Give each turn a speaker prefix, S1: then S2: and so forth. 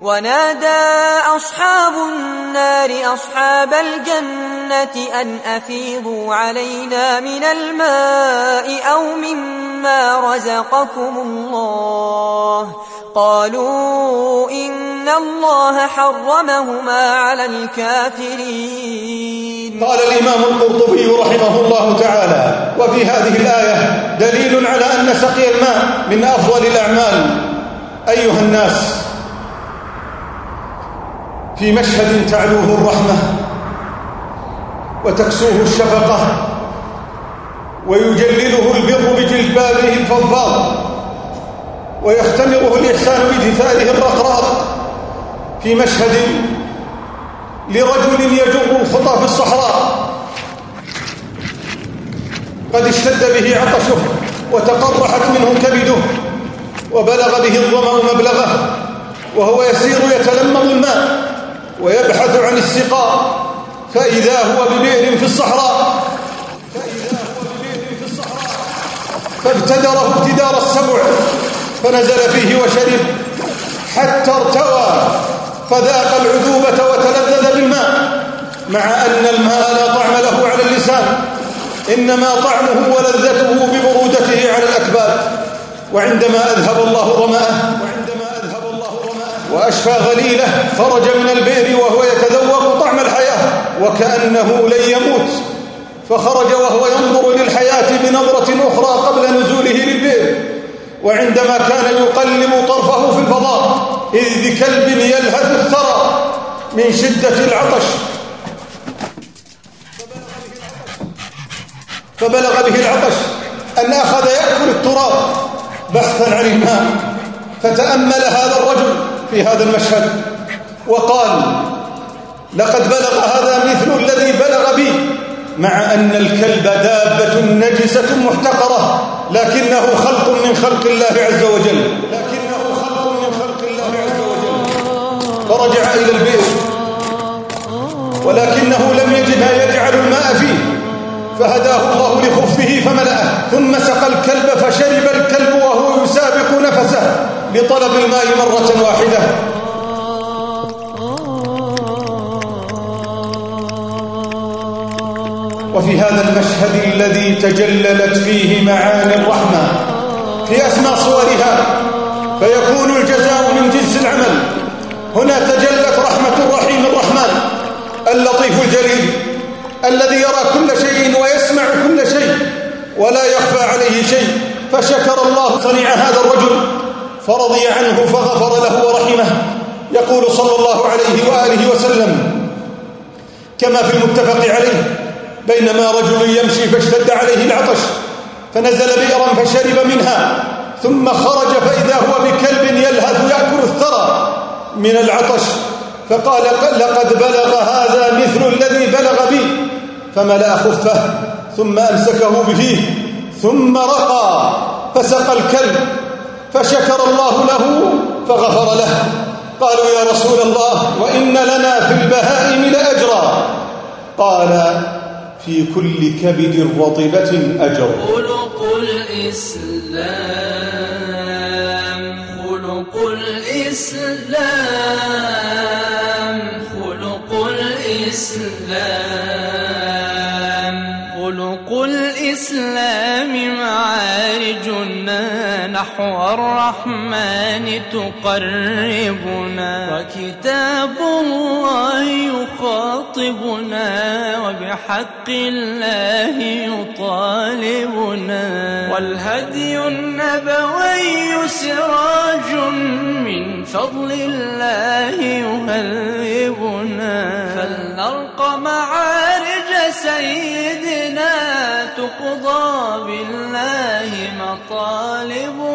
S1: ونادى أصحاب النار أصحاب الجنة أن أفيضوا علينا من الماء أو مما رزقكم الله قالوا إن الله حرمهما على الكافرين.
S2: قال الإمام القرطبي رحمه الله تعالى: وفي هذه الآية دليل على أن سقي الماء من أفضل الأعمال. أيها الناس، في مشهد تعلوه الرحمة وتكسوه الشفقة ويجلله البر بجلبابه الفضفاض ويختمره الإحسان بدثاره الرقراق، في مشهد لرجل يجر الخطى في الصحراء قد اشتد به عطشه وتقرحت منه كبده وبلغ به الظمأ مبلغه، وهو يسير يتلمض الماء ويبحث عن السقاء، فإذا هو ببئر في الصحراء فابتدره ابتدار السبع، فنزل فيه وشرب حتى ارتوى فذاق العذوبة وتلذذ بالماء، مع أن الماء لا طعم له على اللسان، إنما طعمه ولذته ببرودته على الأكباد. وعندما أذهب الله ظمأه وأشفى غليله خرج من البئر وهو يتذوق طعم الحياة وكأنه لن يموت، فخرج وهو ينظر للحياة بنظرة أخرى قبل نزوله للبئر. وعندما كان يقلب طرفه في الفضاء إذ بكلب يلهث الثرى من شدة العطش، فبلغ به العطش أن أخذ يأكل التراب بحثا عن الماء، فتأمل هذا الرجل في هذا المشهد وقال: لقد بلغ هذا مثل الذي بلغ بي، مع أن الكلب دابة نجسة محتقرة، لكنه خلق من خلق الله عز وجل. فرجع إلى البئر ولكنه لم يجد ما يجعل الماء فيه، فهداه الله لخفه فملأه، ثم سقى الكلب فشرب الكلب وهو يسابق نفسه لطلب الماء مرة واحدة. وفي هذا المشهد الذي تجللت فيه معاني الرحمة في أسمى صورها، فيكون الجزاء من جنس العمل. هنا تجلت رحمة الرحيم الرحمن اللطيف الجليل الذي يرى كل شيء ويسمع كل شيء ولا يخفى عليه شيء، فشكر الله صنيع هذا الرجل فرضي عنه فغفر له ورحمه. يقول صلى الله عليه وآله وسلم كما في المتفق عليه: بينما رجل يمشي فاشتد عليه العطش فنزل بئرا فشرب منها، ثم خرج فإذا هو بكلب يلهث يأكل الثرى من العطش، فقال: لقد بلغ هذا مثل الذي بلغ بي، فملأ خفه ثم أمسكه بفيه ثم رقى فسقى الكلب فشكر الله له فغفر له. قالوا: يا رسول الله، وإن لنا في البهائم لأجرا. قال: في كل كبد رطبة أجر.
S3: خلق الإسلام، خلق الإسلام، خلق الإسلام، خلق الإسلام معارجنا نحو الرحمن تقربنا، وكتاب الله يخاطبنا وبحق الله يطالبنا، والهدي النبوي سراج من فضل الله يهذبنا، فلنرق معارج سيدنا تقضى بالله مطالبنا.